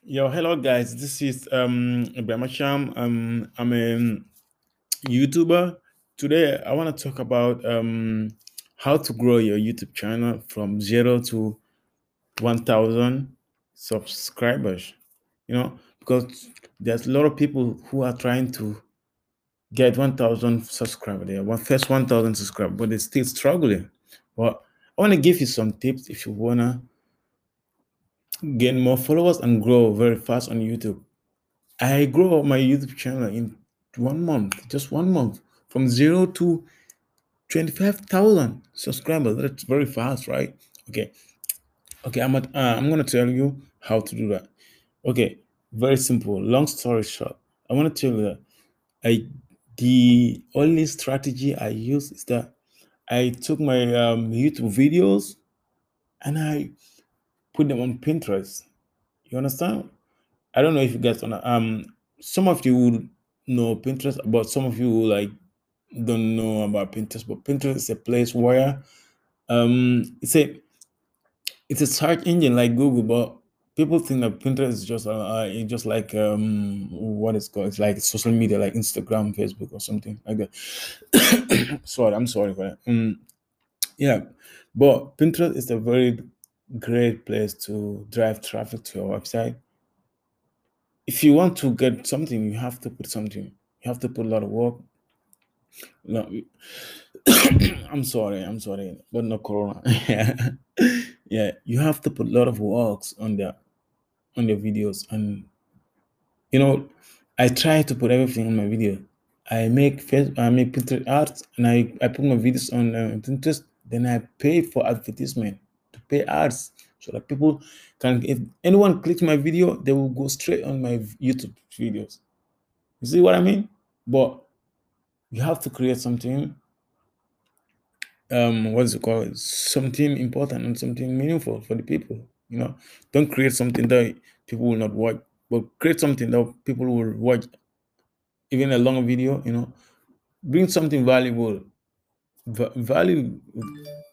Yo, hello guys. This is Ibrahim Asham. I'm a YouTuber. Today I want to talk about how to grow your YouTube channel from 0 to 1,000 subscribers. Because there's a lot of people who are trying to get 1,000 subscribers. They want first 1,000 subscribers, but they're still struggling. But I want to give you some tips if you wanna gain more followers and grow very fast on YouTube. I grew up my YouTube channel in 1 month, just 1 month, from 0 to 25,000 subscribers. That's very fast, right? Okay, okay. I'm gonna tell you how to do that. Okay, very simple. Long story short, I want to tell you that I the only strategy I use is that I took my YouTube videos and I put them on Pinterest. You understand? I don't know if you guys wanna some of you would know Pinterest, but some of you will, like, don't know about Pinterest. But Pinterest is a place where it's a search engine like Google, but people think that Pinterest is just it's just like what it's called. It's like social media, like Instagram, Facebook, or something like that. I'm sorry for that. Yeah, but Pinterest is a very great place to drive traffic to your website. If you want to get something, you have to put something. You have to put a lot of work. No, I'm sorry, but no corona. Yeah, you have to put a lot of works on the videos, and you know, I try to put everything on my video. I make Pinterest art, and I put my videos on Pinterest. Then I pay for advertisement to pay ads so that people can. If anyone clicks my video, they will go straight on my YouTube videos. You see what I mean? But you have to create something, what is it called? Something important and something meaningful for the people. Don't create something that people will not watch, but create something that people will watch, even a long video. Bring something valuable. Value.